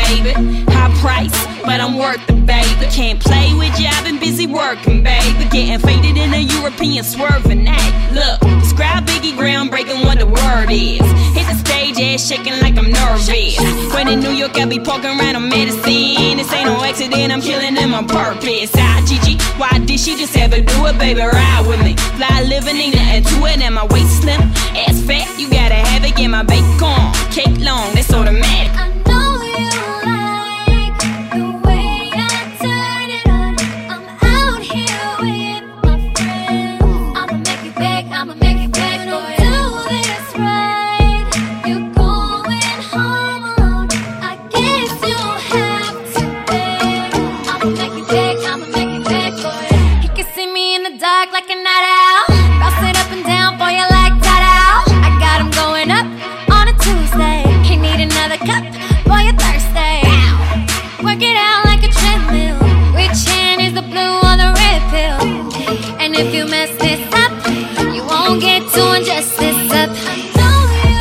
baby. High price, but I'm worth it, baby. Can't play with you, I've been busy working, baby. Getting faded in a European swerving act. Look, describe Biggie groundbreaking what the word is. Hit the stage, ass shaking like I'm nervous. When in New York, I be poking around on medicine. This ain't no accident, I'm killing them on purpose. Gigi, why did she just ever do it, baby? Ride with me. Fly living, ain't nothing to it, and my waist slim. Ass fat, you gotta have it, get my bacon. Cake long, that's automatic. I know you like the way I turn it on. I'm out here with my friends. I'ma make you beg, I'ma make you beg. Do this right, you're going home alone. I guess you'll have to beg. I'ma make you beg, I'ma make you beg for it. You can see me in the dark like a night owl. Bounce it up and down for you like Tata. I got 'em going up on a Tuesday. You need another cup, boy, you're thirsty. Work it out like a treadmill. Which hand is the blue or the red pill? And if you mess this up, you won't get to undress this up. I know you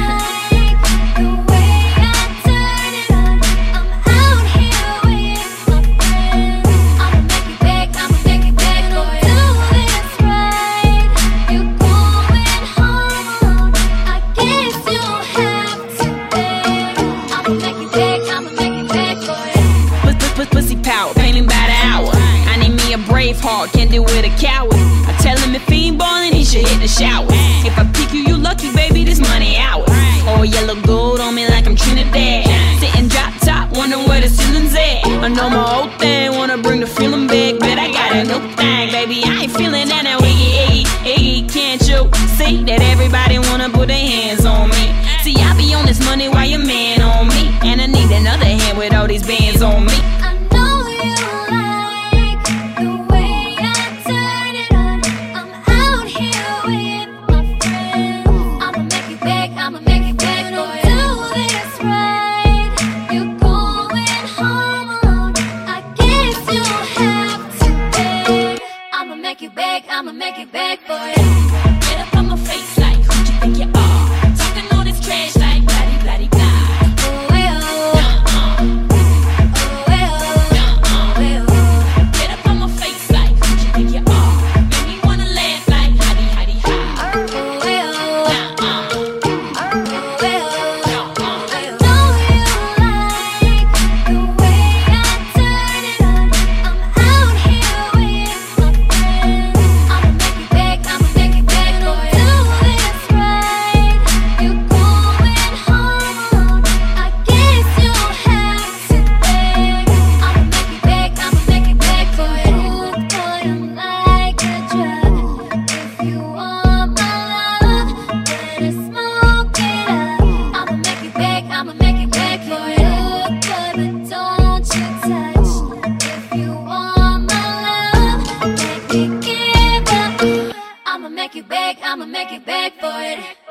like the way I turn it on. I'm out here with my friends. I'ma make you beg, I'ma make you beg for it. Do this right, you're going home alone. I guess you'll have to beg. I'ma make you beg, I'ma make you beg for it. Pussy power, painting by the hour. I need me a brave heart, can't deal with a coward. I tell him if he ain't ballin', he should hit the shower. If I pick you, you lucky, baby, this money ours. All yellow gold on me like I'm Trinidad. Sitting drop top, wondering where the ceiling's at. I know my old thing, wanna bring the feeling back, but I got a new thing, baby. I ain't feeling that now, Iggy, can't you see that everybody wanna put their hands on me? See, I be on this money while your man on me, and I need another hand with all these bands on me. I know you like the way I turn it on. I'm out here with my friends. I'ma make you beg, I'ma make you beg for it. Do this right, you're going home alone. I guess you'll have to beg. I'ma make you beg, I'ma make you beg for it. Get up on my face like who you think you are? Talking all this trash like bloody bloody blah. Get up on my face like who you think you are? Make me wanna laugh like hottie hottie ha. I'ma make you beg for it. Look good, but don't you touch. If you want my love, make me give up. I'ma make you beg, I'ma make you beg for it.